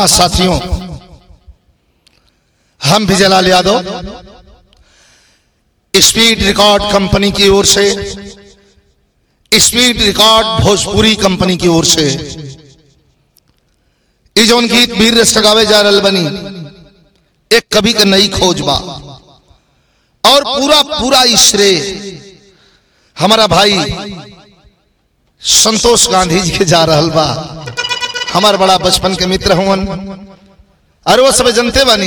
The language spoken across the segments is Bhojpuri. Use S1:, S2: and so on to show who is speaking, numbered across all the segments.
S1: हाँ साथियों, हम Vijaylal Yadav speed record company की ओर से, स्पीड रिकॉर्ड भोजपुरी कंपनी की ओर से ये जौन गीत वीर रस गावे जा रहा बनी एक कवि का नई खोज बा और पूरा पूरा श्रेय हमारा भाई संतोष गांधी जी के जा रहा बा। हमारा बड़ा बचपन के मित्र हुवन और वो सब जनते बानी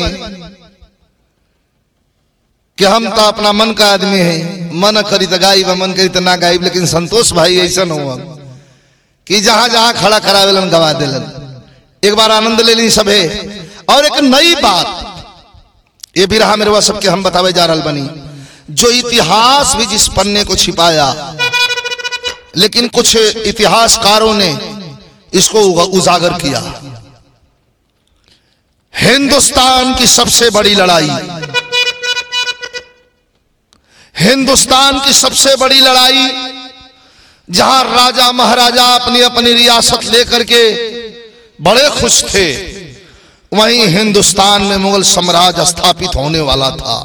S1: कि हम तो अपना मन का आदमी है, मन करी तो गायब, मन करी तो ना गायब, लेकिन संतोष भाई ऐसा हुआ कि जहां जहां खड़ा करावेलन गवा देलन। एक बार आनंद ले ली सभे। और एक नई बात ये बिरहा मेरे सबके हम बतावे जा रहा बनी, जो इतिहास भी जिस पन्ने को छिपाया, लेकिन कुछ इतिहासकारों ने इसको उजागर किया। हिंदुस्तान की सबसे बड़ी लड़ाई, हिंदुस्तान की सबसे बड़ी लड़ाई, जहां राजा महाराजा अपनी अपनी रियासत लेकर के बड़े खुश थे, वहीं हिंदुस्तान में मुगल साम्राज्य स्थापित होने वाला था।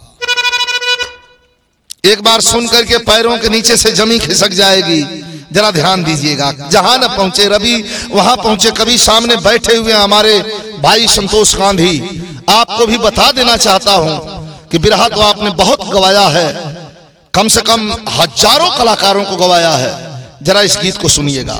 S1: एक बार सुन करके पैरों के नीचे से जमीन खिसक जाएगी। जरा ध्यान दीजिएगा, जहां न पहुंचे रवि वहां पहुंचे कवि। सामने बैठे हुए हमारे भाई संतोष गांधी, आपको भी बता देना चाहता हूं कि बिरहा तो आपने बहुत गवाया है, कम से कम हजारों कलाकारों को गवाया है। जरा इस गीत को सुनिएगा।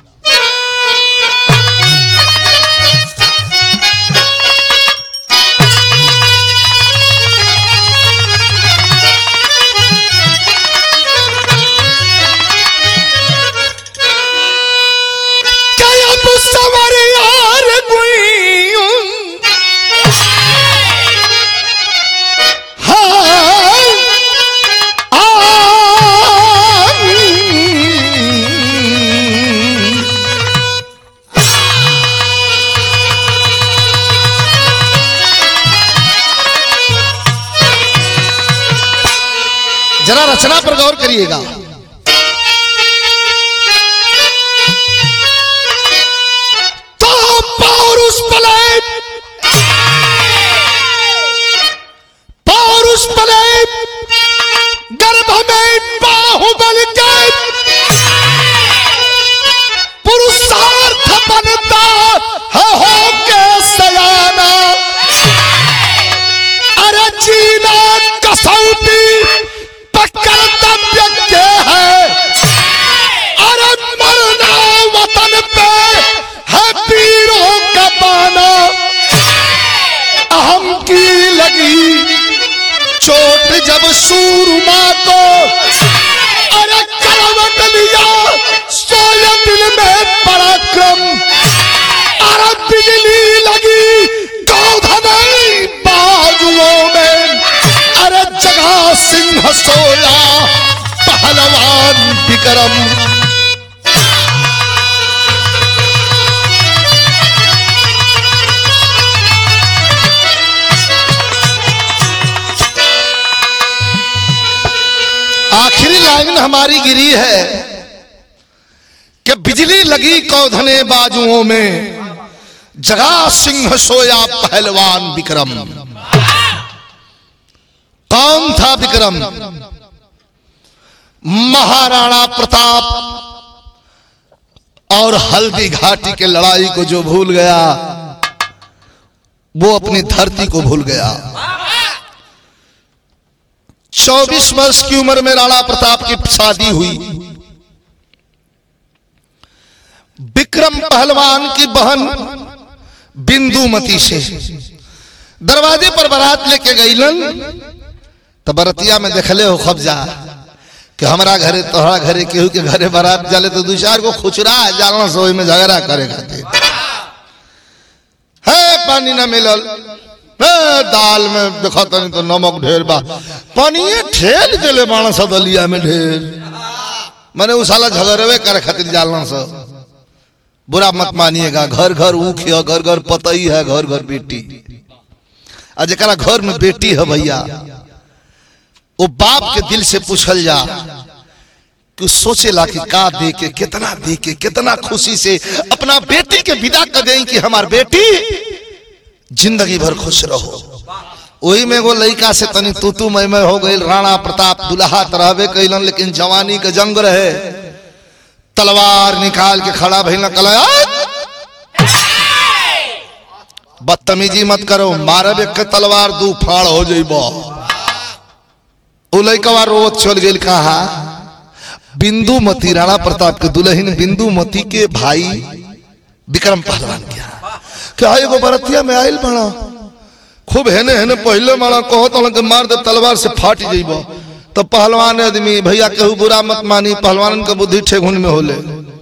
S1: जरा रचना पर गौर करिएगा। तो पौरुष पले गर्भ में बाहुबल के पुरुषार्थ बनता है होके सयाना। अरे जीना कसौटी कर्तव्य के है, अरे मरना वतन पे है पीरों का पाना। अहम की लगी चोट जब सूरमा को, अरे करवट लिया सोया दिल में पराक्रम। अरे बिजली लगी कौधने बाजुओं में, अरे जगा सिंह सोया पहलवान विक्रम। आखिरी लाइन हमारी गिरी है कि बिजली लगी कौधने बाजुओं में, जगा सिंह सोया पहलवान विक्रम। कौन था विक्रम? महाराणा प्रताप। और हल्दी घाटी के लड़ाई को जो भूल गया, वो अपनी धरती को भूल गया। 24 वर्ष की उम्र में राणा प्रताप की शादी हुई। विक्रम पहलवान की बहन बिंदुमती से दरवाजे पर बारात लेके गईलन। तो बरतिया में देखले हो खबजा कि हमारा घरे तोहरा घरे केहू के घरे बारात जाले तो दो चार को खुचरा जाना सोई में झगड़ा करे खातिर है। पानी ना मिलल, दाल में देखा तनी तो नमक ढेर बा, पानी ठेल देले बाणा सा दलिया में ढेर। मैंने उस साला झगड़वे करे खातिर जालना सा। बुरा मत मानिएगा, घर घर ऊख है, घर घर पतई है, घर घर बेटी। आज जरा घर में बेटी है भैया, वो बाप के दिल से पूछल जा कि सोचेला कि का दे के कितना खुशी से अपना बेटी के विदा कर दें कि हमार बेटी जिंदगी भर खुश रहो। वही में एगो लड़का से तनी तू मैं हो गई। राणा प्रताप दुल्हा तरहबे कैलन, लेकिन जवानी के जंग रहे। तलवार निकाल के खड़ा भइल, कहला बदतमीजी मत करो, मारब एक तलवार दू फाड़ हो जइबो। उ लड़का रोत चल गेल। कहा बिंदुमती, राणा प्रताप के दुल्हन बिंदुमती के भाई विक्रम पहलवान क्या एगो बरतिया में आयल बड़ा खूब हेने हेने पहले मारा कहत मार दे तलवार से फाट जइबो। तो पहलवान आदमी भैया केहू बुरा मत मानी, पहलवान के बुद्धि ठेगुन में होले।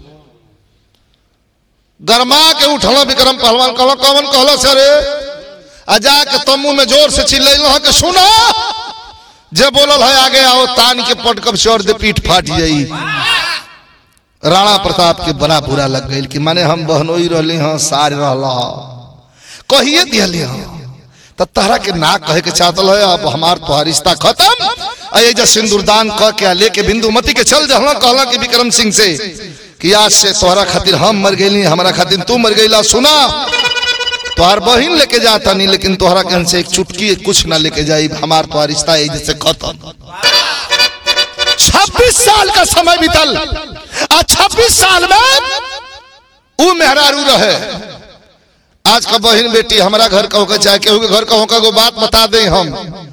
S1: गरमा के उठल विक्रम पहलवान, कहला कौन कहला सर आ जाके तम्बू में जोर से चिल्लैल के सुनो जे बोलल है आगे आओ, तान के पटकब चोर दे पीठ फाट जाई। राणा प्रताप के बड़ा बुरा लग गई कि माने हम बहनोई रहली हाँ, सार रहला कहिए दिहली हाँ, तो तहरा के ना कहे के चाहतल है। अब हमार तोहार रिश्ता खत्म। अये सिंदूरदान कह के लेके बिंदुमती के चल जहला। कहला कि विक्रम सिंह से कि आज से तोहरा खातिर हम मर गई, हमारा खातिर तू मर गईला। सुना तोहार बहिन लेके जाता नहीं, लेकिन तोहरा के से एक चुटकी कुछ ना लेके जाई। हमार तोहार रिश्ता से खत्म। 26 साल का समय बीतल। 26 साल में वो मेहरारू रहे। आज का बहन बेटी हमारा घर का होकर चाहे केहू के घर का होकर को बात बता दे। हम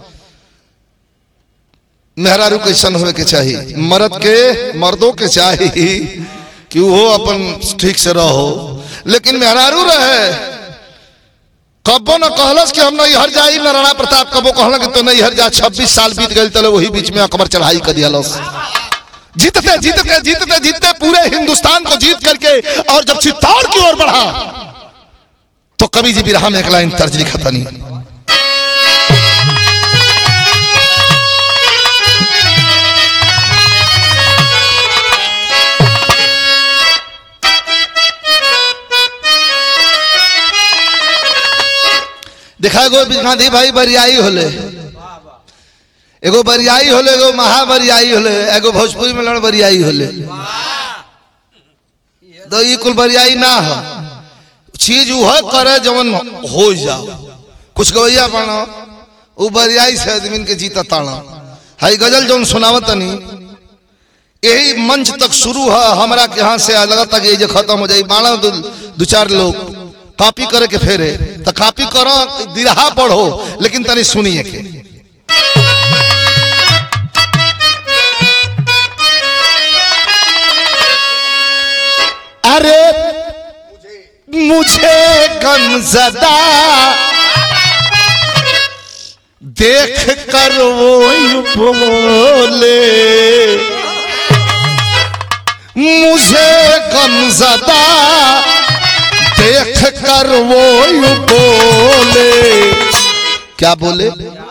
S1: मेहरारू कैसन होवे के चाहिए, मर्दों के चाहिए कि वो अपन ठीक से रहो। लेकिन मेहरारू रहे कबो न कहलस कि हम नहीं हर जाई। न राणा प्रताप कबो कहला कि तो नहीं हर जा। 26 साल बीत गए, चले वही बीच में अकबर चढ़ाई कर दिया। जीतते जीतते जीतते जीतते पूरे हिंदुस्तान को जीत करके और जब चित्तौड़ की ओर बढ़ा तो कवि जी बिरहा में एक लाइन तर्ज लिखा था नहीं। देखा एगो गांधी भाई बरियाई होले, एगो बरियाई होले, एगो महाबरियाई होले, एगो भोजपुरी में लड़ बरियाई होले। तो ये कुल बरियाई ना हो, चीज वह करे जवन हो जाओ। कुछ गवैया बना वो बरियाई से आदमी के जीता ताना। हाई गजल जवन सुनावत नहीं यही मंच तक शुरू है। हमारा के यहाँ से लगता कि ये खत्म हो जाए। बाणा दो चार लोग कॉपी करे के फेरे तो कॉपी करो, दिरहा पढ़ो, लेकिन तनी सुनिए के। अरे मुझे गमज़दा देख कर वो बोले, मुझे गमज़दा देख कर वो बोले। क्या बोले?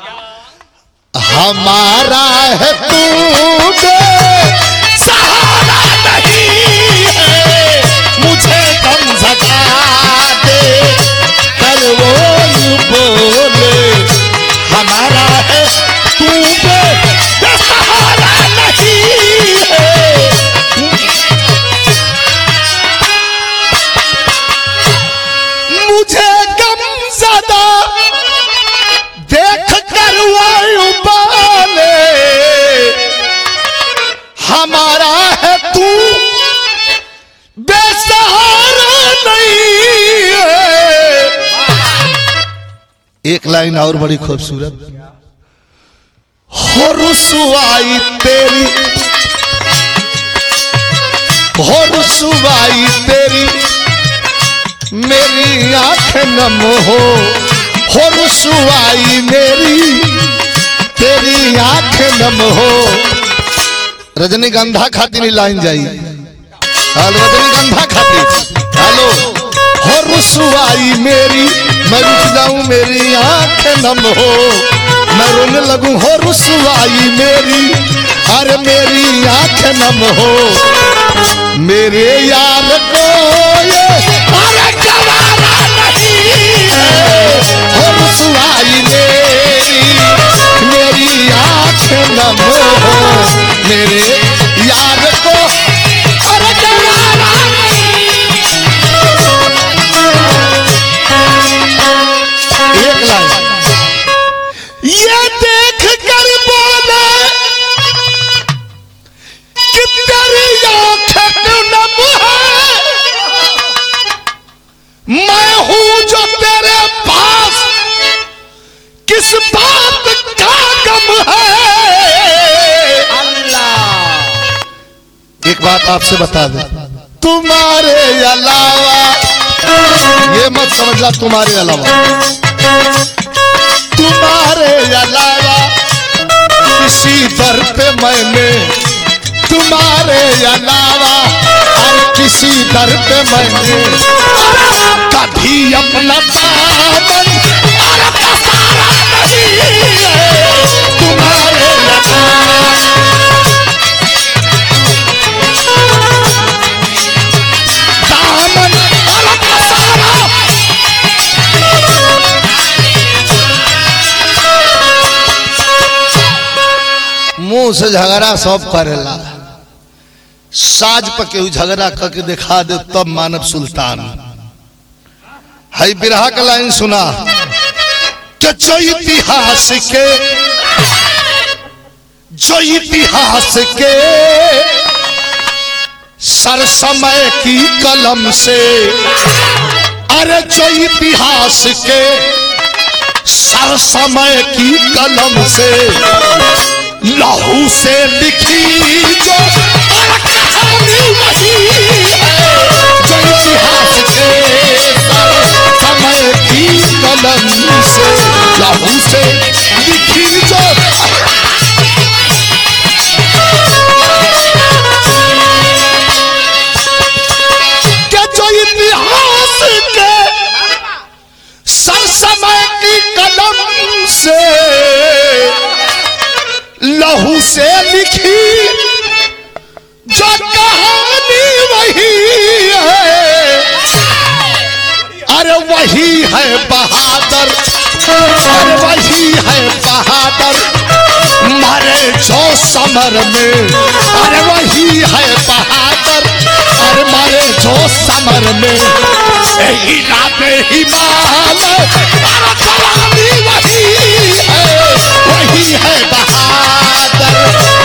S1: हमारा है तू सहारा नहीं है, मुझे गमज़दा देख कर वो बोले। हमारा है तू सहारा नहीं है, मुझे गमज़दा देख कर वो बोले। हमारा है तू बेसहारा नहीं है। एक लाइन और बड़ी खूबसूरत। हो रुसवाई तेरी, हो रुसवाई तेरी मेरी आँख नम हो रुसवाई मेरी तेरी आँख नम हो। रजनीगंधा खातिर लाइन जाई। रजनीगंधा खातिर हेलो। हो रुसवाई मेरी मैं रुक जाऊं, मेरी आँख नम हो, मैं रोने लगूं। हो रुसवाई मेरी, अरे मेरी आँख नम हो। मेरे यार को ये अरे गवारा नहीं है। हो रुसवाई मेरी आँख नम हो, मेरे यार को किस बात का गम है अल्लाह। एक बात आपसे बता दे, तुम्हारे अलावा, ये मत समझना तुम्हारे अलावा, तुम्हारे अलावा किसी दर पे मैंने, तुम्हारे अलावा और किसी दर पे मैंने कभी अपना दामन तुम्हारे दामन मुंह से झगड़ा सब करेला, साज पर केहू झगड़ा करके दिखा दे तब मानव सुल्तान। है बिरहा का लाइन सुना कि जो इतिहास के सर समय की कलम से, अरे जो इतिहास के सर समय की कलम से लहू से लिखी जो कहानी वही है, जो इतिहास के समय की कलम से लहू से लिखी जो, जो इतिहास के सर समय की कलम से लहू से लिखी जो कहानी वही है, अरे वही है बहादुर, अरे वही है बहादुर मारे जो समर में, अरे वही है बहादुर अरे मारे जो समर में हिमालय कहानी वही है बहादुर।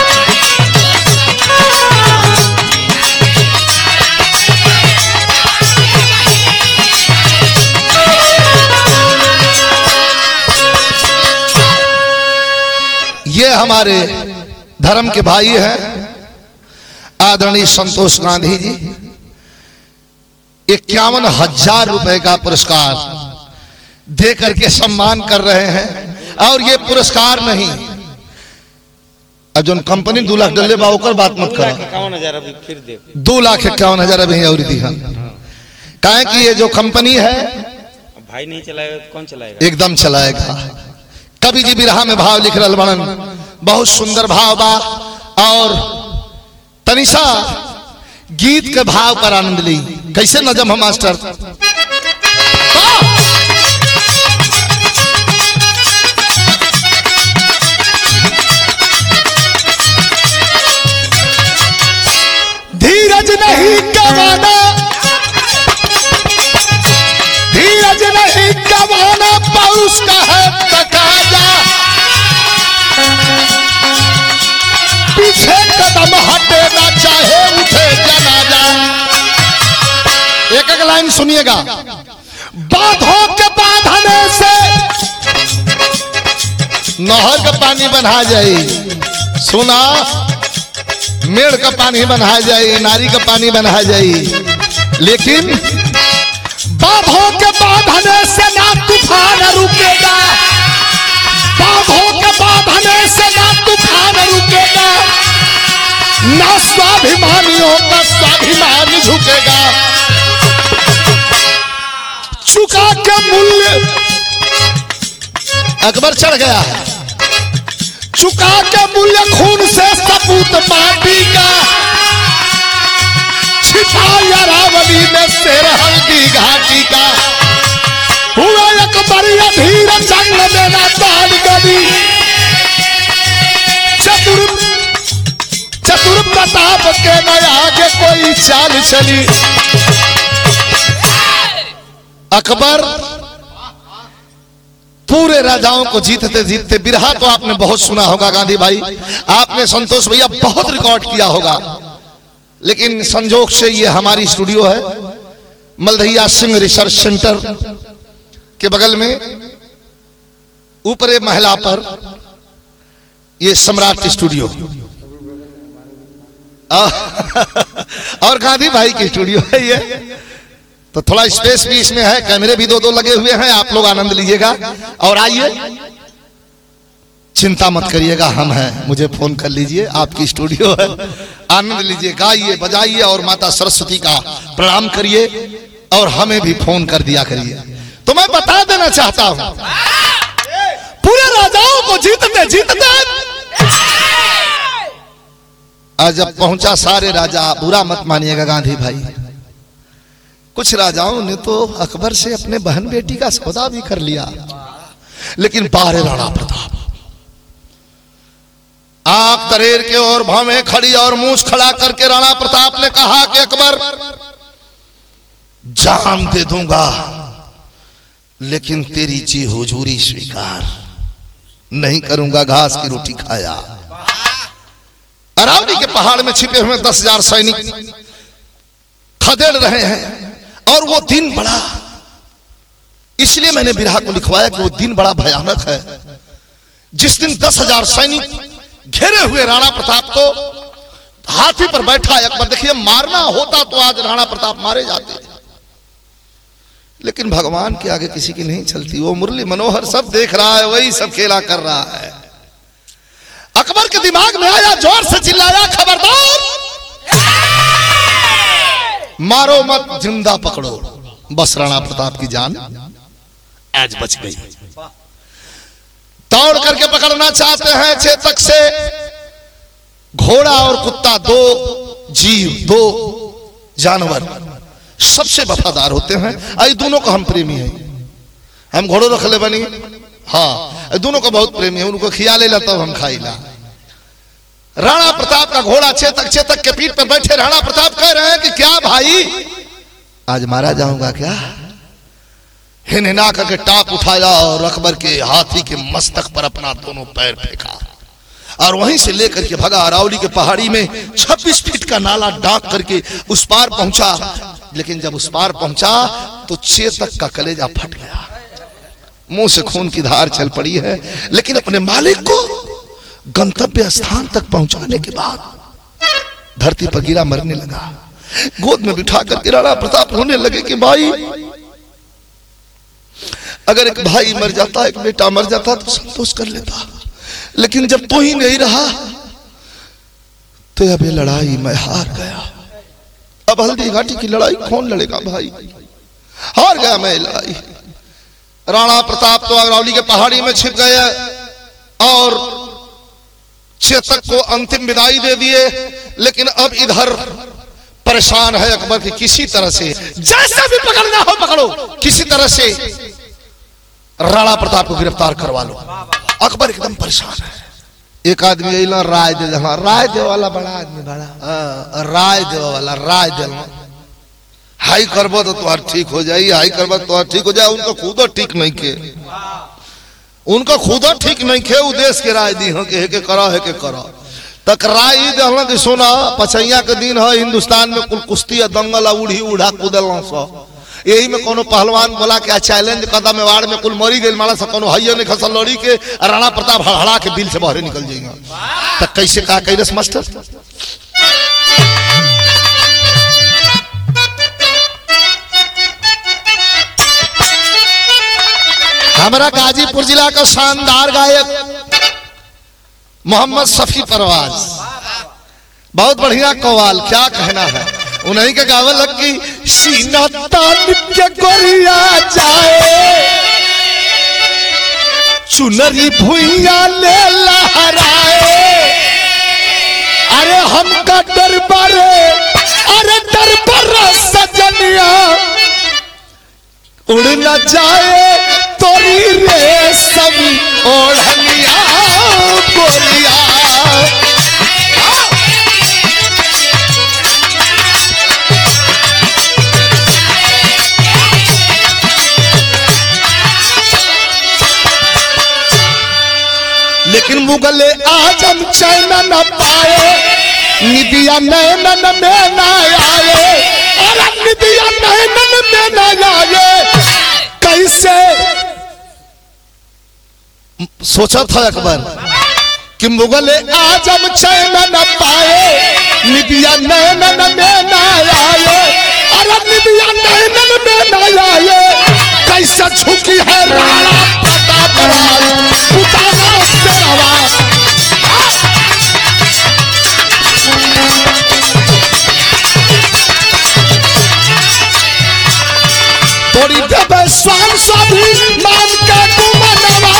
S1: ये हमारे धर्म के भाई हैं आदरणीय संतोष गांधी जी, 51,000 रुपए का पुरस्कार दे करके सम्मान कर रहे हैं। और ये पुरस्कार नहीं, अब जो कंपनी 2 लाख डले बाकर बात मत करो,
S2: 51,000 अभी फिर दे
S1: 2,51,000 अभी और दी है। कहें कि ये जो कंपनी है
S2: भाई नहीं चलाएगा तो कौन चलाएगा?
S1: एकदम चलाएगा। कवि जी बिरहा में भाव लिख रहे बनन, बहुत सुंदर भाव बा। और तनिषा गीत के भाव पर आनंद ली। कैसे नजम हम मास्टर? धीरज नहीं गवाना, धीरज नहीं गवाना, पौष का है तकाजा, पीछे कदम हटे ना चाहे उठे जनाजा। एक एक लाइन सुनिएगा। बांधों के बांधने से नहर का पानी बना जाए, सुना, मेड़ का पानी बना जाए, नारी का पानी बना जाए, लेकिन बांधों के बांधने से ना तूफान रुकेगा, बांधों के बांधने से ना तूफान रुकेगा, ना स्वाभिमानियों का स्वाभिमान झुकेगा। चुका के मूल्य अकबर चढ़ गया है, चुका के मूल्य खून से सपूत माटी का, छिपाया अरावली में शेर हल्दी घाटी का, हुआ अकबर अधीर जंग देना ताल गली, चतुर प्रताप के न आगे कोई चाल चली। अकबर पूरे राजाओं को जीतते जीतते, बिरहा तो आपने बहुत सुना होगा गांधी भाई, आपने संतोष भैया बहुत रिकॉर्ड किया होगा, लेकिन संजोग से ये हमारी स्टूडियो है मलधैया सिंह रिसर्च सेंटर के बगल में, ऊपर महिला पर ये सम्राट स्टूडियो और गांधी भाई की स्टूडियो है ये, तो थोड़ा स्पेस भी इसमें है, कैमरे भी दो लगे हुए हैं, आप लोग आनंद लीजिएगा। और आइए, चिंता मत करिएगा, हम हैं, मुझे फोन कर लीजिए, आपकी स्टूडियो है, आनंद लीजिए, गाइए बजाइए और माता सरस्वती का प्रणाम करिए और हमें भी फोन कर दिया करिए। तो मैं बता देना चाहता हूं, पूरे राजाओं को जीतते जीतते आज जब पहुंचा सारे राजा, बुरा मत मानिएगा गांधी भाई, कुछ राजाओं ने तो अकबर से अपने बहन बेटी का सौदा भी कर लिया, लेकिन बारे राणा प्रताप आंख तरेर के और भावे खड़ी और मूंछ खड़ा करके राणा प्रताप ने कहा कि अकबर, जान दे दूंगा लेकिन तेरी जी हुजूरी स्वीकार नहीं करूंगा, घास की रोटी खाया। अरावली के पहाड़ में छिपे हुए 10,000 सैनिक खदेड़ रहे हैं और वो दिन बड़ा, इसलिए मैंने बिरहा को लिखवाया कि वो दिन बड़ा भयानक है, जिस दिन 10,000 सैनिक घेरे हुए राणा प्रताप को, हाथी पर बैठा है अकबर। देखिए, मारना होता तो आज राणा प्रताप मारे जाते, लेकिन भगवान के आगे किसी की नहीं चलती। वो मुरली मनोहर सब देख रहा है, वही सब खेला कर रहा है। अकबर के दिमाग में आया, जोर से चिल्लाया, खबरदार, मारो मत, जिंदा पकड़ो। बस राणा प्रताप की जान आज बच गई। दौड़ करके पकड़ना चाहते हैं चेतक से, घोड़ा और कुत्ता, दो जीव, दो जानवर सबसे वफादार होते हैं। आई दोनों को हम प्रेमी हैं, हम घोड़ों रख ले बनी, हाँ दोनों को बहुत प्रेमी है, उनको खिया ले ला तब हम खाई ला। राणा प्रताप का घोड़ा चेतक, चेतक के पीठ पर बैठे राणा प्रताप कह रहे हैं कि क्या भाई, आज मारा जाऊंगा क्या? हिनहिना करके टाप उठाया और अकबर के हाथी के मस्तक पर अपना दोनों पैर फेंका और वहीं से लेकर के भगा। अरावली के पहाड़ी में 26 फीट का नाला डांक करके उस पार पहुंचा, लेकिन जब उस पार पहुंचा तो चेतक का कलेजा फट गया, मुंह से खून की धार चल पड़ी है। लेकिन अपने मालिक को गंतव्य स्थान तक पहुंचाने के बाद धरती पर गिरा, मरने लगा। गोद में बिठा कर राणा प्रताप रोने लगे कि भाई, अगर एक भाई मर जाता, एक बेटा मर जाता तो संतोष कर लेता, लेकिन जब तू ही नहीं रहा तो अब ये लड़ाई मैं हार गया। अब हल्दी घाटी की लड़ाई कौन लड़ेगा भाई, हार गया मैं लड़ाई। राणा प्रताप तो अरावली के पहाड़ी में छिप गए और चेतक को अंतिम विदाई दे दिए, लेकिन अब इधर परेशान है अकबर की, किसी तरह से जैसा भी पकड़ना हो पकड़ो, किसी तरह से राणा प्रताप को गिरफ्तार करवा लो। अकबर एकदम परेशान है। एक आदमी अला राय दे, हाँ राय दे वाला बड़ा आदमी, बड़ा राय दे वाला, राय दे हाई करबो तो तुम्हार ठीक हो जाए, हाई करबो तो तुम्हार ठीक हो जाए। उनको खुद ठीक नहीं के, उनको खुद ठीक नहीं खे, देश के राय दी के करो है के करो तक राय दे कि सोना पचैया के दिन है, हिंदुस्तान में कुल कुश्ती दंगल उड़ी उड़ा कूदल सो, यही में कोनो पहलवान बोला कि चैलेंज कदम में वाड़ में कुल मरी गई माला से कोनो हइयो नहीं खसल लड़ी के, राणा प्रताप हड़हड़ा के बिल से बहरे निकल जाएगा। तक कैसे कहा कैरस मास्टर, हमारा गाजीपुर जिला का शानदार गायक मोहम्मद शफी परवाज, बहुत बढ़िया कव्वाल, क्या कहना है। उन्हीं के गावल लग की सीना तान के गोरिया जाए, चुनरी भुइया ले लहराए, अरे हमका दरबारे, अरे दरबार सजनिया उड़ न जाए तोरी रे सब ओढ़निया गोरिया। लेकिन मुगले आजम चैन न पाए, निदिया नैनन में न आए, और निदिया नैनन में न आए, कैसे सोचा था अकबर कि मुगल आजम चैन न पाए, निबिया नैनन में न आए, अरे निबिया नैनन में न आए, कैसे झुकी है राणा प्रताप उतारा तेरा। थोड़ी देव स्वान सभी मान के तुम नवा,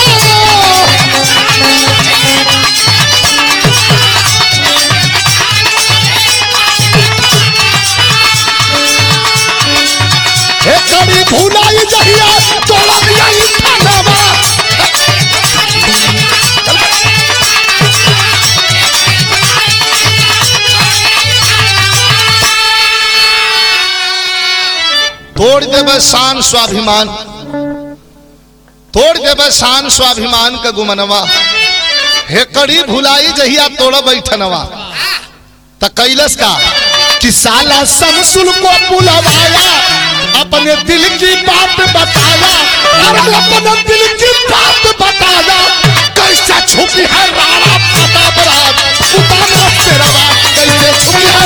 S1: कभी भूलाई जहिया तोड़ा यही थानवा। तोड़ देवे शान स्वाभिमान, तोड़ देवे शान स्वाभिमान का गुमनवा, हेकड़ी भुलाई जहिया तोड़ बैठनवा। त कैलस का कि साला शमसुल को बुलवाया, अपने दिल की बात बताया, अरे अपने दिल की बात बताया, कैसे छुपी है राणा प्रताप उतारा तेरा, कैसे छुपी है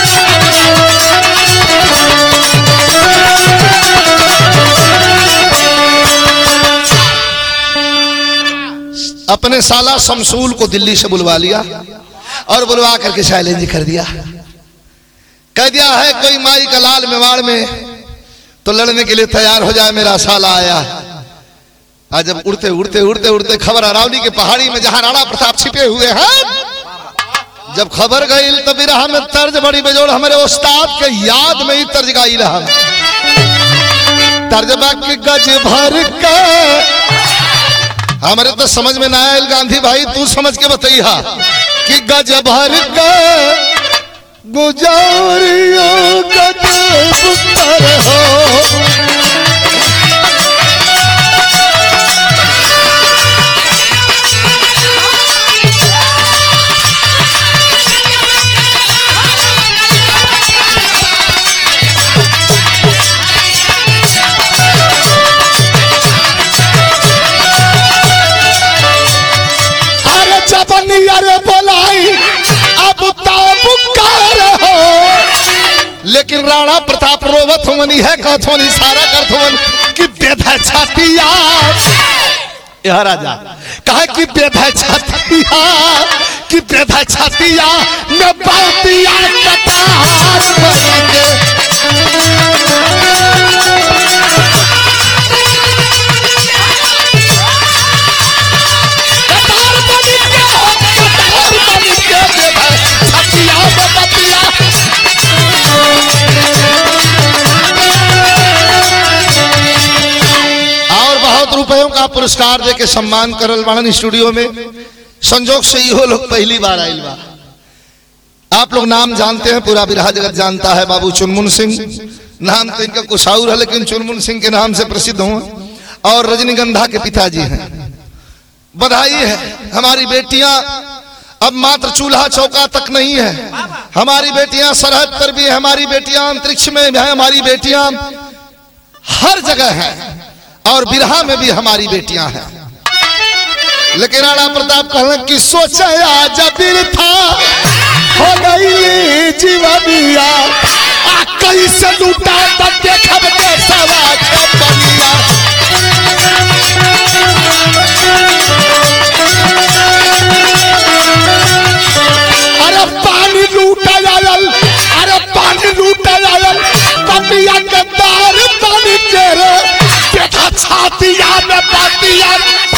S1: अपने साला शमसूल को दिल्ली से बुलवा लिया और बुलवा करके चैलेंज कर दिया, कह दिया है कोई माई का लाल मेवाड़ में तो लड़ने के लिए तैयार हो जाए, मेरा साला आया। आज जब उड़ते उड़ते उड़ते उड़ते खबर अरावली के पहाड़ी में जहां राणा प्रताप छिपे हुए हैं, जब खबर गई तो बिरहा में तर्ज बड़ी बेजोड़ हमारे उस्ताद के याद में ही तर्ज गाई रहा, तर्जबा के गज भर का हमारे तो समझ में ना आयल, गांधी भाई तू समझ के बताइया कि गज भर का गुजारियों का पुत्र हो, अरे चपनी अरे बोलाई अब ताबुकार हो, लेकिन राणा प्रताप रोवत होनी है, कहथोन इशारा करथोन कि बेधा छातिया, यह राजा कहा कि बेधा छातिया, कि बेधा छातिया में बातिया कतार बनेंगे। रुपयों का पुरस्कार देके सम्मान करल बाड़न स्टूडियो में। संजोग से इहो लोग पहली बार आइल बा। आप लोग नाम जानते हैं, पूरा बिरहा जगत जानता है, बाबू चुनमुन सिंह। नाम तो इनका कुछ और है, लेकिन चुनमुन सिंह के नाम से प्रसिद्ध हुए और रजनीगंधा के पिताजी हैं। बधाई है, हमारी बेटियां अब मात्र चूल्हा चौका तक नहीं है, हमारी बेटियां सरहद पर भी है, हमारी बेटियां अंतरिक्ष में है, हमारी बेटियां हर जगह हैं और बिरहा में भी हमारी बेटियां हैं। लेकिन राणा प्रताप कहने की सोचा जब था हो गई जीवनिया, कैसे लूटा तक देखब के सवा बनिया। अरे पानी लूटा आयल, अरे पानी लूटा आयल, कपिया के दार पानी के रे देखा छातिया में बातिया।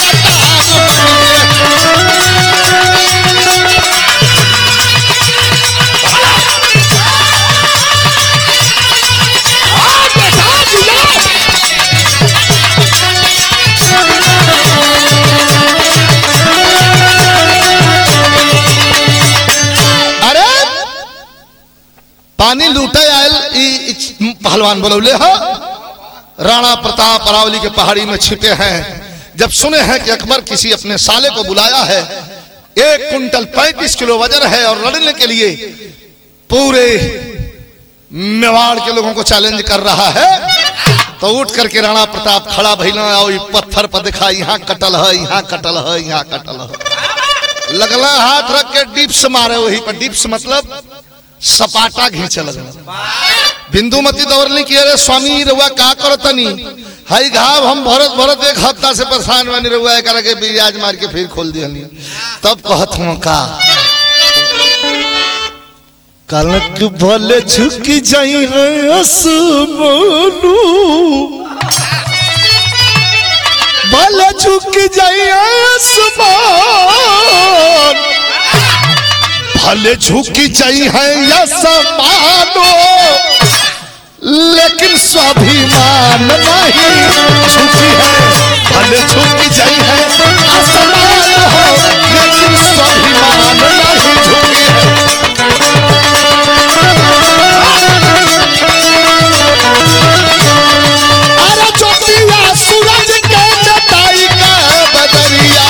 S1: पानी लूटे आयल पहलवान बोलौले हो। राणा प्रताप अरावली के पहाड़ी में छिपे हैं। जब सुने हैं कि अकबर किसी अपने साले को बुलाया है, 1 कुंटल 35 किलो वजन है और लड़ने के लिए पूरे मेवाड़ के लोगों को चैलेंज कर रहा है, तो उठ करके राणा प्रताप खड़ा भइला और पत्थर पर देखा यहाँ कटल है, यहाँ कटल है, यहाँ कटल है। लगला हाथ रख के डिप्स मारे, वही पर डिप्स मतलब सपाटा घींचे लगला। बिंदुमती दौड़ने की, अरे स्वामी रउआ का करतनी, हाई घाव हम भरत भरत एक हफ्ता से परेशान बनी रहुआ करके बिरियाज मार के फिर खोल दिया। तब कहत हूँ का कलक भले झुक जाई आसमानू, भले झुक जाई आसमान, भले झुक जाई है आसमानो, लेकिन स्वाभिमान नहीं झुकी है। भले झुक जाई है आसमान हो, लेकिन स्वाभिमान नहीं झुकी है। अरे ज्योतिया सूरज के जटाई का बदरिया,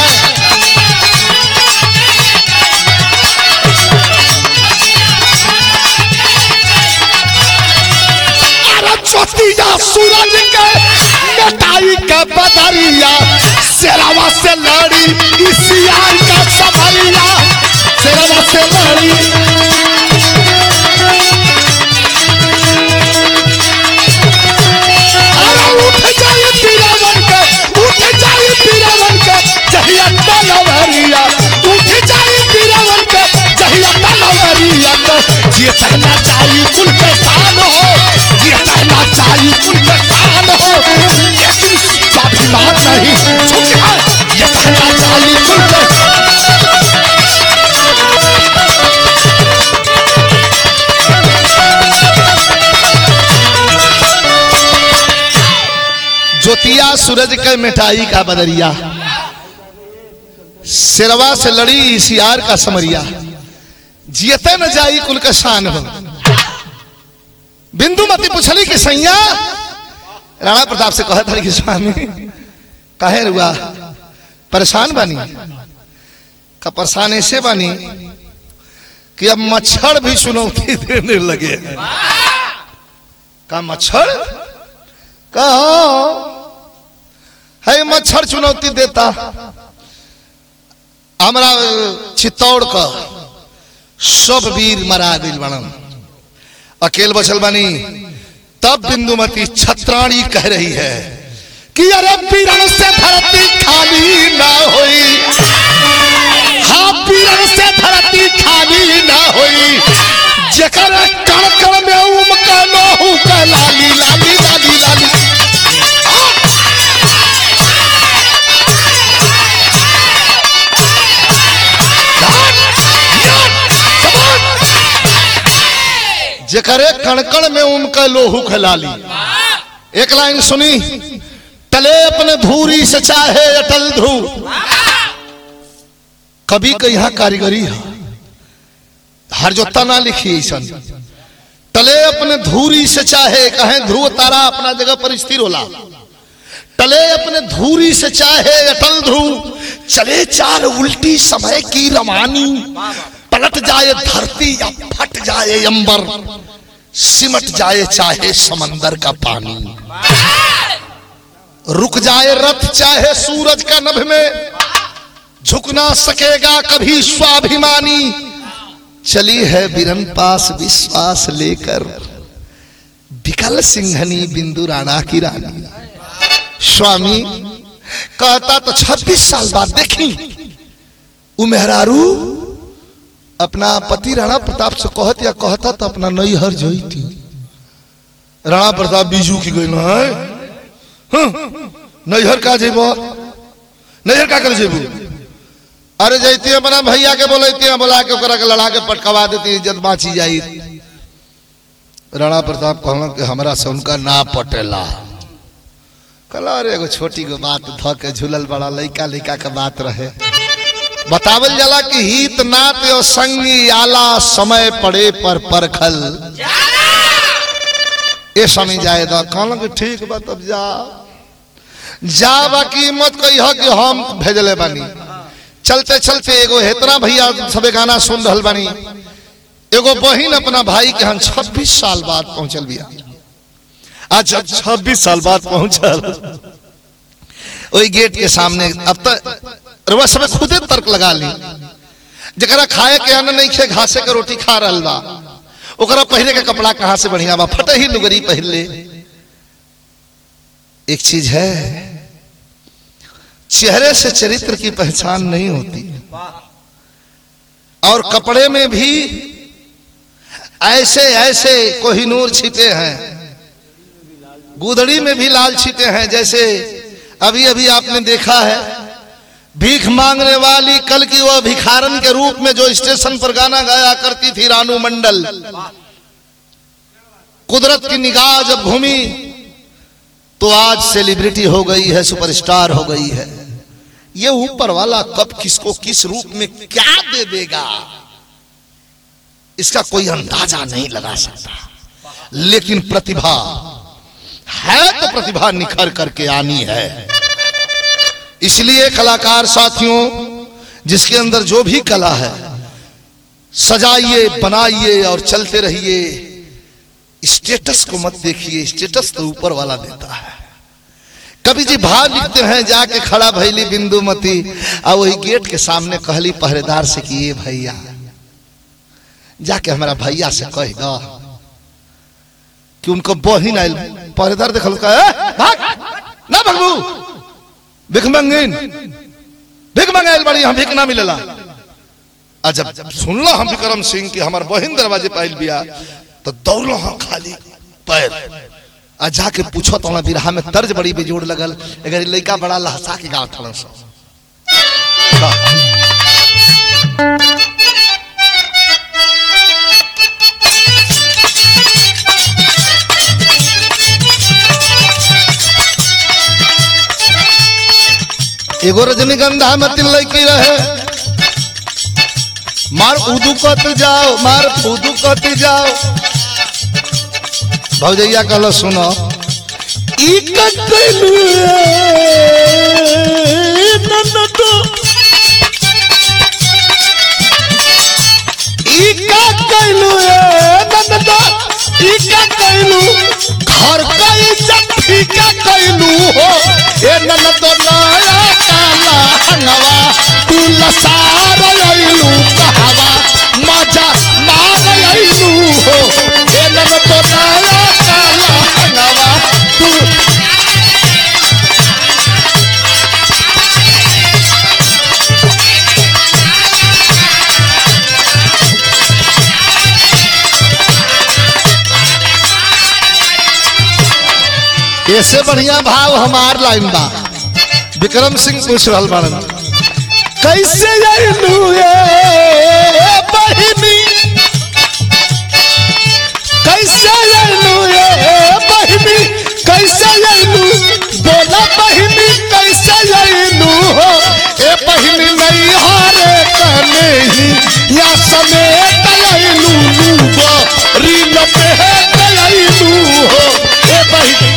S1: ज्योतिया सूरज के जटाई का बदरिया, शेरवा से लड़ी इसियार का सबरिया, शेरवा से लड़ी। उठ जाए पीरावन के, उठ जाए पीरावन के जहिया तलवरिया, उठ जाए पीरावन के जहिया तलवरिया। तो ये कहना चाहिए कुल के शान हो, ये कहना चाहिए कुल के शान हो, लेकिन स्वाभिमान नहीं झुका। ये कहना चाहिए कुल के ज्योतिया सूरज के मिठाई का बदरिया, शेरवा से लड़ी इसियार का समरिया, जियते न जाई कुल का शान हो। बिंदुमती पूछली कि सैया, राणा प्रताप से कहा था कि स्वामी काहे रुआ परेशान बानी का? परेशान ऐसे बानी कि अब मच्छर भी चुनौती देने लगे। का मच्छर कहो है, मच्छर चुनौती देता। हमारा चित्तौड़ का सब वीर मरा गई बनम, अकेल बचल बनी। तब बिंदुमती छत्राणी कह रही है कि अरे वीरन से धरती खाली ना होई, हाँ वीरन से धरती खाली ना होई, जेकर कण कण में उमका लोहू का लाली लाली लाली लाली। जेकरे कणकण में उनका लोहू खलाली। एक लाइन सुनी, टले अपने धूरी से चाहे अटल ध्रुव। कभी का यहाँ कारीगरी है, हर जो तना लिखी ऐसा, टले अपने धूरी से चाहे, कहे ध्रुव तारा अपना जगह पर स्थिर होला, टले अपने धूरी से चाहे अटल ध्रुव, चले चाल उल्टी समय की रवानी, पलट जाए धरती या फट जाए अंबर, सिमट जाए चाहे समंदर का पानी, रुक जाए रथ चाहे सूरज का नभ में, झुक ना सकेगा कभी स्वाभिमानी। चली है बीरन पास विश्वास लेकर, बिकल सिंघनी बिंदु राणा की रानी। स्वामी कहता तो 26 साल बाद देखी उ मेहरारू अपना पति राणा प्रताप से कहत या कहता तो अपना नई हर जोई थी। राणा प्रताप बीजू की गई ना है, नैहर का जेबो, नैहर का कर जेबू? अरे जैती अपना भैया के बोलती बोला के ओकरा के लड़ा के पटकवा देती, इज्जत बाची जाई। राणा प्रताप कहला कि हमरा से उनका ना पटेला। कहला अरे एगो छोटी गो बात ध के झूलल बड़ा लइका लइका के बात रहे। बतावल जाला कि हित नात और संगी आला, समय पड़े पर परखल। ए स्वामी जाए दा, कहला कि ठीक बा तब जा जा, बाकी मत कहियो कि हम भेजले बानी। चलते चलते एगो हेतना भैया सबे गाना सुन रहल बानी, एगो बहिन अपना भाई के हम 26 साल बाद पहुंचल बिया। आज 26 साल बाद पहुंचल वही गेट के सामने। अब तक रउआ सब खुदे तर्क लगा ली, जरा खाए के अन्न नहीं खे, घासे के रोटी खा रहल बा, ओकरा पहले के कपड़ा कहां से बढ़िया बा, फटे ही लुगरी पहले। एक चीज है, चेहरे से चरित्र की पहचान नहीं होती, और कपड़े में भी ऐसे ऐसे कोहिनूर छिपे हैं, गुदड़ी में भी लाल छिपे हैं। जैसे अभी अभी आपने देखा है भीख मांगने वाली कल की वह भिखारन के रूप में जो स्टेशन पर गाना गाया करती थी रानू मंडल, कुदरत की निगाह जब घूमी तो आज सेलिब्रिटी हो गई है, सुपरस्टार हो गई है। ये ऊपर वाला कब किसको किस रूप में क्या दे देगा इसका कोई अंदाजा नहीं लगा सकता, लेकिन प्रतिभा है तो प्रतिभा निखर करके आनी है। इसलिए कलाकार साथियों, जिसके अंदर जो भी कला है सजाइए, बनाइए और चलते रहिए। स्टेटस को मत देखिए, स्टेटस तो ऊपर वाला देता है। कवि जी भाव लिखते हैं, जाके खड़ा भैली बिंदुमती और वही गेट के सामने कहली पहरेदार से कि ये भैया जाके हमारा भैया से कह दो कि उनको बहिन आयल। पहरेदार देखल भाग ना भगबू, भिख मंगिन, भिख मंगाइल बड़ी, हम भिख ना मिलेला। जब सुनलो हम विक्रम सिंह की हमार बहिन दरवाजे पाइल बिया तो दौड़लो हम खाली पैर आ जाके पूछो तो बिरहा में तर्ज बड़ी बेजोड़ लगल। अगर लड़का बड़ा लहसा के गाँव थड़न सो एगो रजनीगंधा में तिल लड़की रहे, मार उदू कत जाओ, मार फूदू कत जाओ। भौजैया कहलो सुनो, ई कतलू ननदो, ई का कहलू ननदो, ई का कहलू घर का इज्जत फीका कहलू हो। ए ननदो नया काला हंगवा तू लसार आइलू कहवा मजा मार आइलू हो। ए ननदो नया काला हंगवा तू ऐसे बढ़िया भाव हमार लाइन बा। विक्रम सिंह पूछ रहल बाड़न, कैसे आइलू ए बहिनी, कैसे आइलू ए बहिनी, कैसे आइलू बोला बहिनी, कैसे आइलू हो। ए बहिनी नहीं हारे कहने ही या समेत आइलू लूबो रील पे आइलू हो। ए बहिनी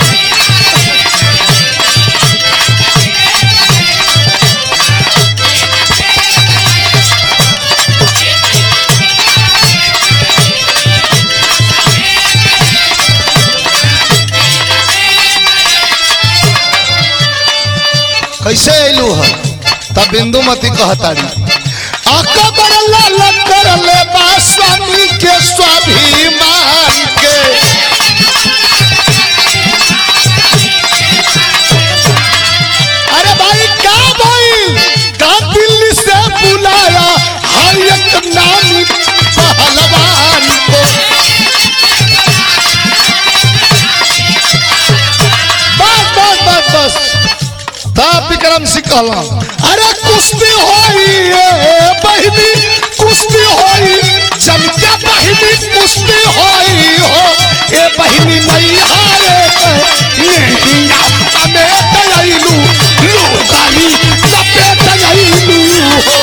S1: कैसे आइलू है, तब बिंदुमती कहताड़ी आका बड़ला लकर ले बा स्वामी के स्वाभिमान के। अरे भाई क्या भाई का दिल्ली से बुलाया हर एक नामी पहलवान को। बस बस बस बस विक्रम सिंह कहला, अरे कुश्ती होई बहिनी, कुश्ती होई जमके बहिनी, कुश्ती होई हो। ए बहिनी नहीं हारे नहीं समेत आइलू लुगारी सपेट आइलू हो।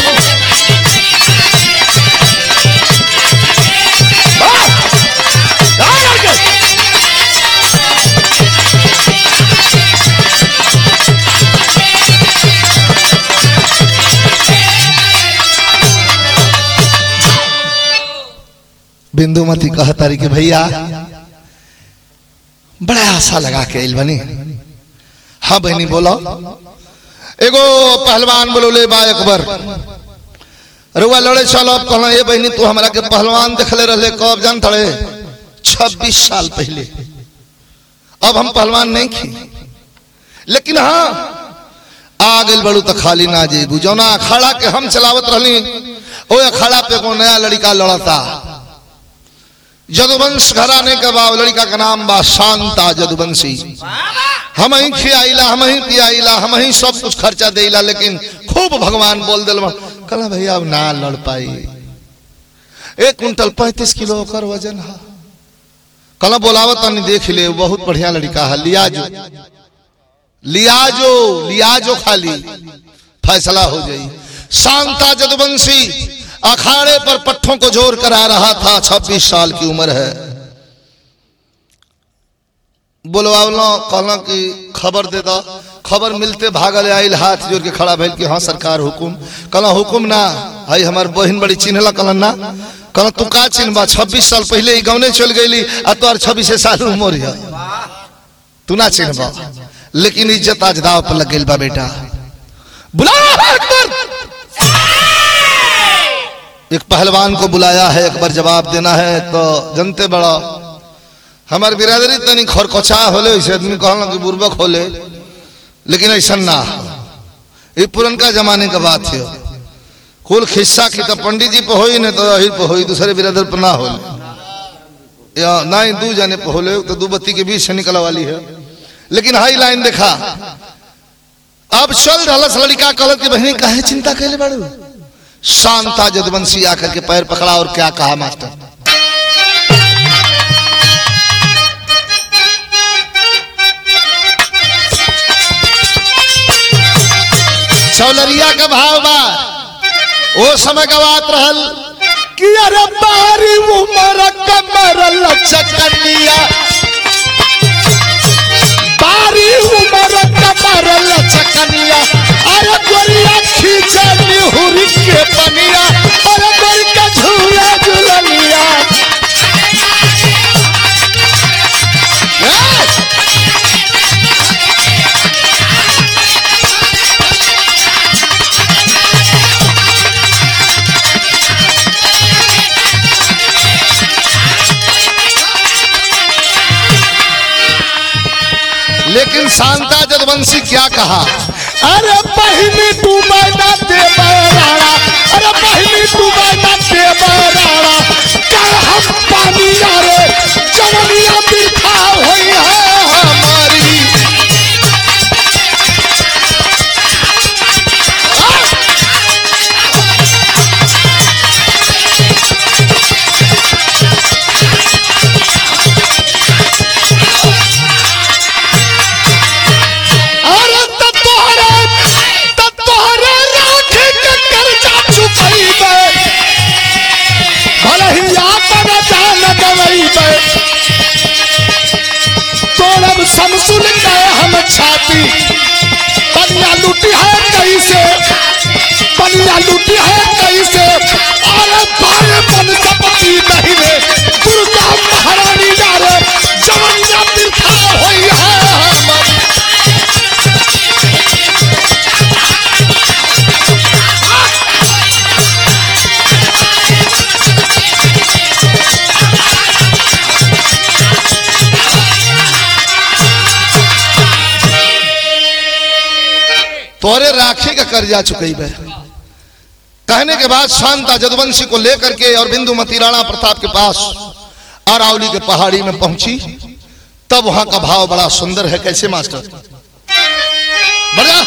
S1: बिंदुमती कहतारी कि भैया बड़ा आशा लगा के आइल बनी। हाँ बहनी बोलो। एगो पहलवान बोलोले बा अकबर रुआ लड़े चलो। अब कहना ये बहनी तू हमरा के पहलवान देखले रहे कब जान थड़े 26 साल पहले। अब हम पहलवान नहीं खी, लेकिन हाँ आ गइल बड़ू तो खाली ना जेबू। जौना अखाड़ा के हम चलावत रहली ओ अखाड़ा पे को नया लड़का लड़ता। जदुवंश घराने के बा लड़का का नाम बा शांता जदुवंशी। हम ही खियाइला, हम ही पियाइला, हम ही सब कुछ खर्चा देला, लेकिन खूब भगवान बोल दिल। कहला भैया अब ना लड़ पाई। 1 कुंटल 35 किलो ओकर वजन है। कहला बोलावत तनी देख ले, बहुत बढ़िया लड़का है, लिया जो खाली फैसला हो जाई। शांता जदुवंशी अखाड़े पर पट्ठों को जोर करा रहा था। 26 साल की उम्र है। बोलवावलो कहला कि खबर दे दो। खबर मिलते भागल आइल, हाथ जोड़ के खड़ा भइल कि हाँ सरकार हुकुम। कहला हुकुम ना, हई हमार बहन बड़ी चिन्हला। कहला ना। कहला तू का चिन्हबा, 26 साल पहले ही गाँव चल गई आ तोर 26 साल उम्र है, तू ना चिन्हबा। लेकिन इज्जत आज दाव पर लग गई बा बेटा। बुलाओ अकबर। एक पहलवान को बुलाया है, अकबर जवाब देना है। तो जनते बड़ा हमार बिरादरी तनी खरकोचा होले, वैसे आदमी कहला कि बुर्बक होले, लेकिन ऐसा ना। ये पुरनका जमाने का बात है। कुल खिस्सा की तो पंडित जी पे हो नहीं तो अहिर पे हो, दूसरे बिरादर पर ना हो या ना ही 2 जाने पे होले तो 2 बत्ती के बीच से निकला वाली है। लेकिन हाई लाइन देखा। अब चल रहा लड़का कहलत की बहनी काहे चिंता कैले बाड़ू। शांता जदुवंशी आकर के पैर पकड़ा और क्या कहा मास्टर। चौलरिया का भाव बा वो समय का बात रहल कि अरे बारी उमर कमर लचकनिया, बारी उमर कमर लचकनिया, अरे गोरिया खींचे निहुरी के पनिया, अरे गोरी का झूला झूलनिया। लेकिन शांता जदुवंशी क्या कहा, अरे बहनी तू मैना दे बराड़ा, अरे बहनी तू मैना दे बराड़ा, क्या हम पानिया रे जननिया बिरखा हुई है हमारी। समसुन गए हम छाती, पनिया लूटी है कैसे, पनिया लूटी है कैसे, अरे बारे बन सपती नहीं रे, दुर्गा महारानी नारे जवनिया बिरखा हुई है हमारी। तोरे राखी का कर्जा चुकई बे। कहने के बाद शांता जदुवंशी को लेकर के और बिंदुमती राणा प्रताप के पास अरावली के पहाड़ी में पहुंची। तब वहां का भाव बड़ा सुंदर है। कैसे मास्टर, बढ़िया।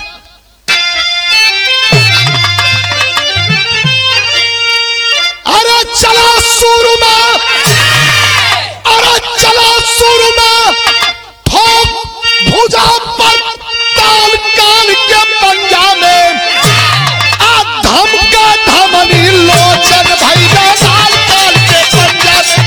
S1: अरे चला सूरमा, अरे चला सूरमा, ठोक भुजा पर ताल काल के पंजा में, आ धमका धमनी लोचन भैया ताल काल के पंजा में।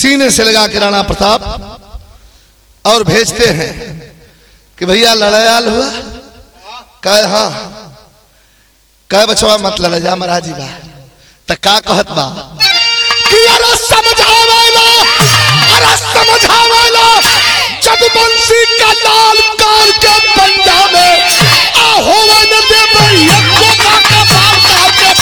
S1: सीने से लगा के राणा प्रताप और भेजते हैं कि भैया लड़ायाल हुआ। कहे हाँ, कहे बचवा मत लड़ जा महाराज जी बा। तो का कहत बा कि अरे समझावेला, अरे समझावेला जदुवंशी का लाल काल के पंजा में होवे न देवे यज्ञ का कपाल काल के।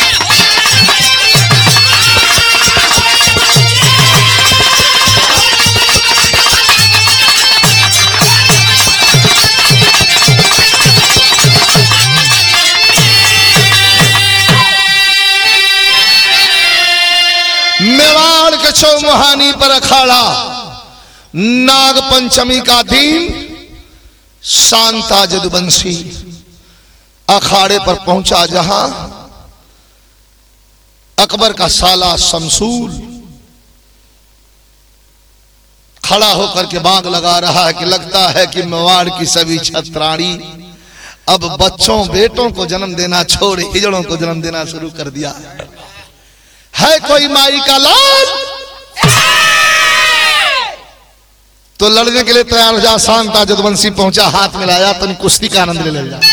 S1: मेवाड़ के चौमुहानी पर अखाड़ा, नाग पंचमी का दिन शांता जदुवंशी अखाड़े पर पहुंचा, जहां अकबर का साला शमसूल खड़ा होकर के बाग लगा रहा है कि लगता है कि मेवाड़ की सभी छत्राणी अब बच्चों बेटों को जन्म देना छोड़ हिजड़ों को जन्म देना शुरू कर दिया है कोई माई का लाल तो लड़ने के लिए तैयार हो जा। शांता जदुवंशी पहुंचा, हाथ मिलाया, तनी कुश्ती का आनंद ले जा।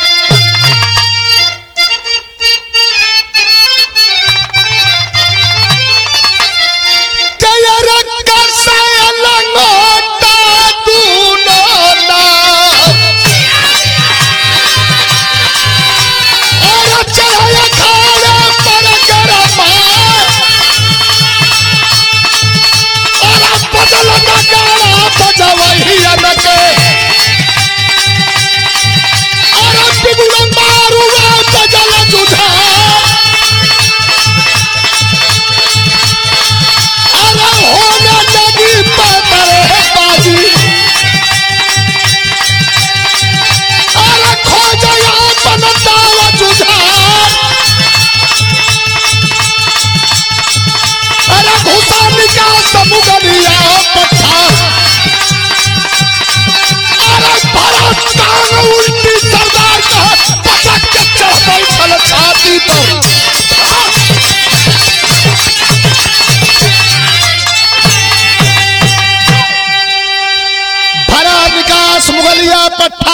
S1: मुगलिया पट्टा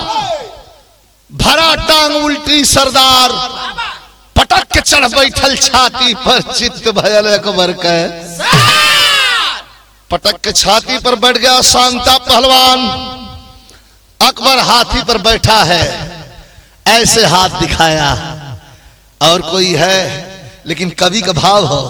S1: भरा टांग उल्टी सरदार पटक के चढ़ बैठल छाती पर चित्त भयल अकबर के पटक के छाती पर बैठ गया शांता पहलवान। अकबर हाथी पर बैठा है, ऐसे हाथ दिखाया और कोई है लेकिन कवि का भाव हो।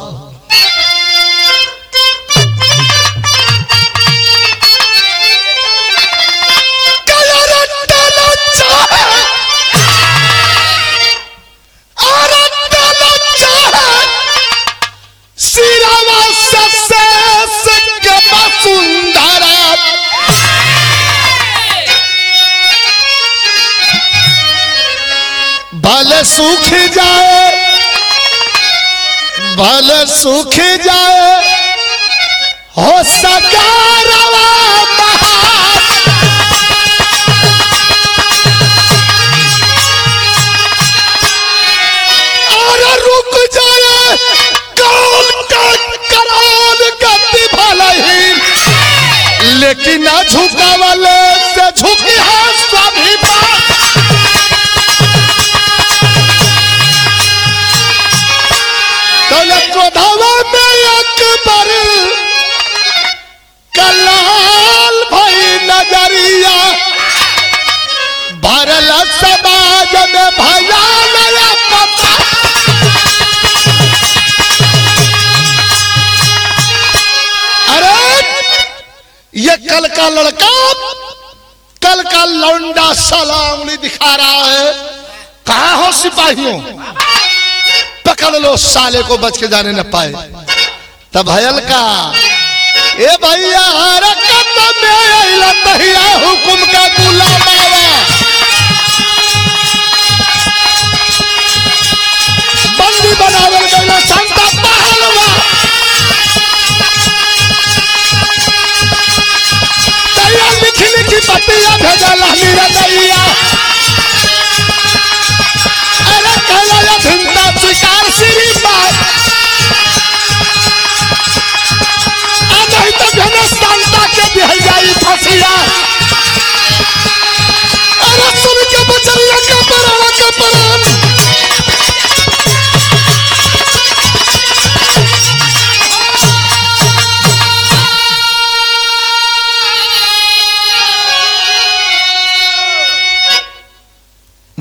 S1: भले सूख जाए, भले सूख जाए हो सका रवा और रुक जाए काल का कराल गति भले ही, लेकिन ना झुका वाले से झुकी है सभी बात। अकबर कलाल भाई नजरिया भरल समाज में भया नया पता। अरे ये कल का लड़का, कल का लौंडा साला उंगली दिखा रहा है। कहां हो सिपाहियों, पकड़ लो साले को, बच के जाने न पाए। तब भयल का ए भैया हरकत में लतहिया हुकुम का गुलाम आवा, बंदी बनावल गइला शांता पहलवा। दैया लिखी लिखी पतिया भेजला मेरा दैया। अरे कहला भिंता स्वीकार श्री बात।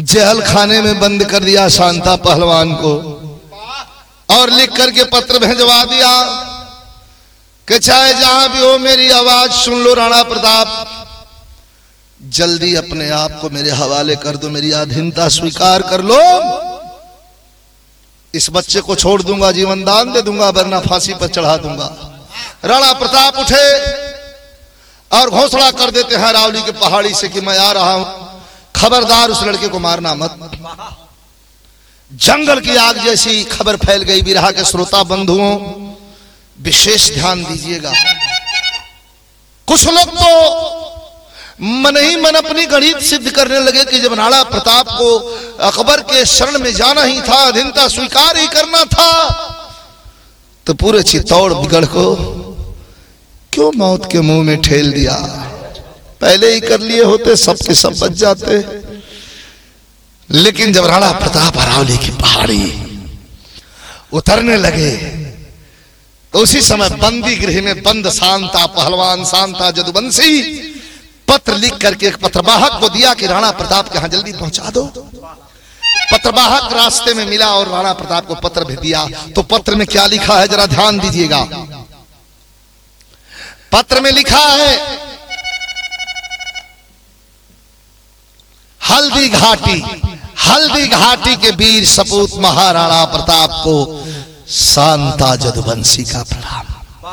S1: जेल खाने में बंद कर दिया शांता पहलवान को और लिख करके पत्र भेजवा दिया कि चाहे जहां भी हो मेरी आवाज सुन लो राणा प्रताप, जल्दी अपने आप को मेरे हवाले कर दो, मेरी अधीनता स्वीकार कर लो। इस बच्चे को छोड़ दूंगा, जीवन दान दे दूंगा, वरना फांसी पर चढ़ा दूंगा। राणा प्रताप उठे और घोषणा कर देते हैं रावली के पहाड़ी से कि मैं आ रहा हूं, खबरदार उस लड़के को मारना मत। जंगल की आग जैसी खबर फैल गई। बिरहा के श्रोता बंधुओं विशेष ध्यान दीजिएगा। कुछ लोग तो मन ही मन अपनी गणित सिद्ध करने लगे कि जब राणा प्रताप को अकबर के शरण में जाना ही था, अधीनता स्वीकार ही करना था, तो पूरे चित्तौड़ बिगड़ को क्यों मौत के मुंह में ठेल दिया? पहले ही कर लिए होते सब के सब बच जाते। लेकिन जब राणा प्रताप अरावली की पहाड़ी उतरने लगे तो उसी समय बंदी गृह में बंद शांता पहलवान, शांता जदुवंशी पत्र लिख करके एक पत्रवाहक को दिया कि राणा प्रताप के यहां जल्दी पहुंचा दो। पत्रवाहक रास्ते में मिला और राणा प्रताप को पत्र भेज दिया। तो पत्र में क्या लिखा है जरा ध्यान दीजिएगा। पत्र में लिखा है, हल्दी घाटी के वीर सपूत महाराणा प्रताप को शांता जदुवंशी का प्रणाम।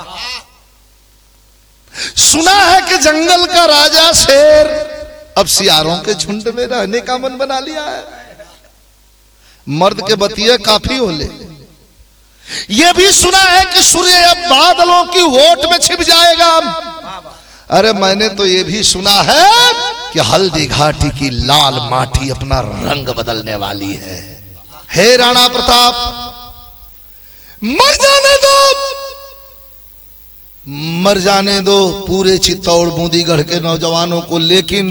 S1: सुना है कि जंगल का राजा शेर अब सियारों के झुंड में रहने का मन बना लिया है। मर्द के बतिये काफी होले। यह भी सुना है कि सूर्य अब बादलों की ओट में छिप जाएगा। अरे मैंने तो यह भी सुना है कि हल्दी घाटी की लाल माटी अपना रंग बदलने वाली है। हे राणा प्रताप, मर जाने दो, मर जाने दो पूरे चित्तौड़ बूंदीगढ़ के नौजवानों को। लेकिन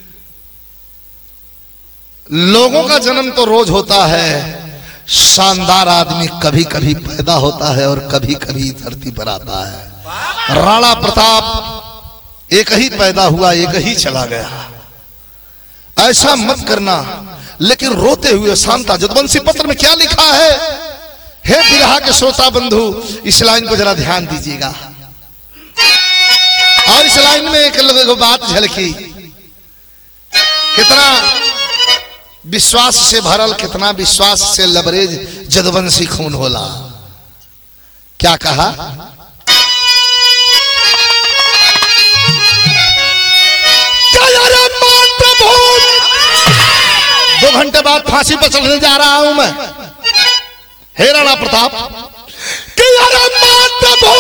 S1: लोगों का जन्म तो रोज होता है, शानदार आदमी कभी कभी पैदा होता है और कभी कभी धरती पर आता है। राणा प्रताप एक ही पैदा हुआ, एक ही चला गया। ऐसा मत करना। लेकिन रोते हुए शांता जदुवंशी पत्र में क्या लिखा है? हे बिरहा के श्रोता बंधु, इस लाइन को जरा ध्यान दीजिएगा। और इस लाइन में एक बात झलकी, कितना विश्वास से भरल, कितना विश्वास से लबरेज जदुवंशी खून होला। क्या कहा? प्रभु 2 घंटे बाद फांसी पर चढ़ने जा रहा हूं मैं। हे राणा प्रताप, प्रभु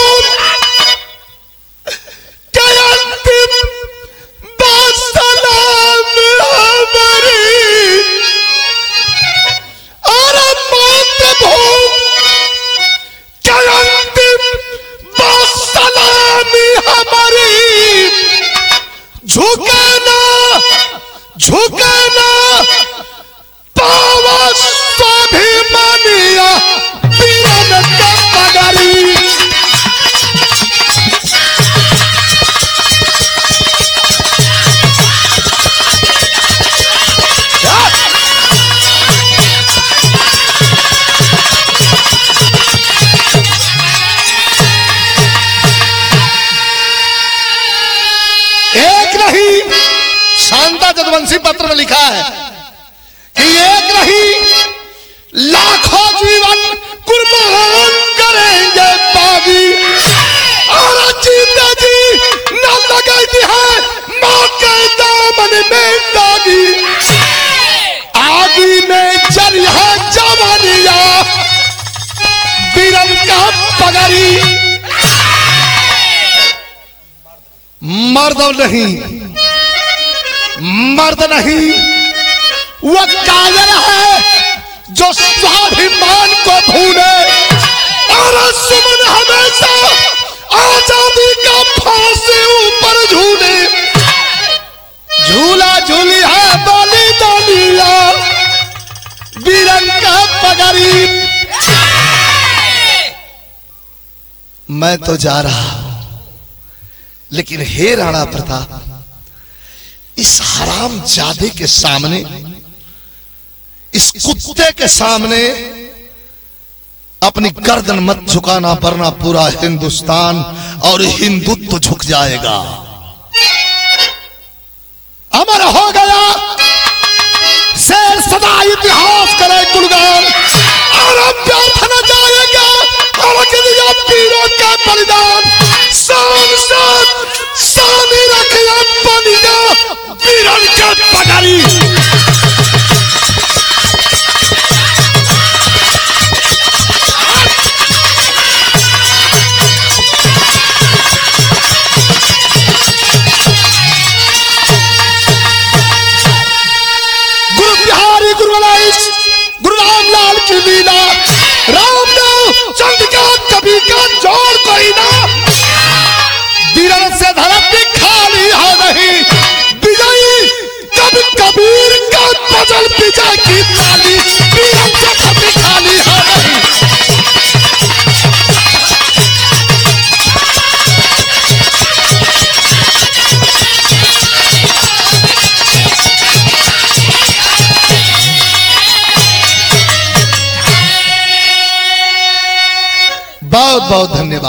S1: झुकाना पावा स्वाभिमानिया पीरन का पगड़ी। एक नहीं, शांता जदुवंशी पत्र में लिखा है कि एक नहीं लाखों जीवन कुर्बान करेंगे बागी, और जीते जी न लगाई है मां के दामन में दागी। आगी में जरी है जवानिया बीरन का पगड़ी। मर्द नहीं, मर्द नहीं, वह कायर है जो स्वाभिमान को भूले और सुमन हमेशा आजादी का फांसी ऊपर झूले। झूला झूली है बाली डालिया बीरन का पगड़ी। मैं तो जा रहा हूं, लेकिन हे राणा प्रताप, इस हराम जादे के सामने इस कुत्ते के सामने अपनी गर्दन मत झुकाना, वरना पूरा हिंदुस्तान और हिंदुत्व झुक जाएगा। अमर हो गया शेर, सदा इतिहास करे गुणगान, और अब प्रार्थना जाएगा वीरों का बलिदान। शान शान रखिया बनिया वीरन का पगड़ी। गुरु बिहारी गुरु गुरु रामलाल की लीला, राम चंद का कभी का जोड़ कोई ना, वीरन से धरती खाली है नहीं, विजयी कभी कबीर का बदल विजय की ताली, वीरन से धरती खाली है नहीं। बहुत बहुत धन्यवाद।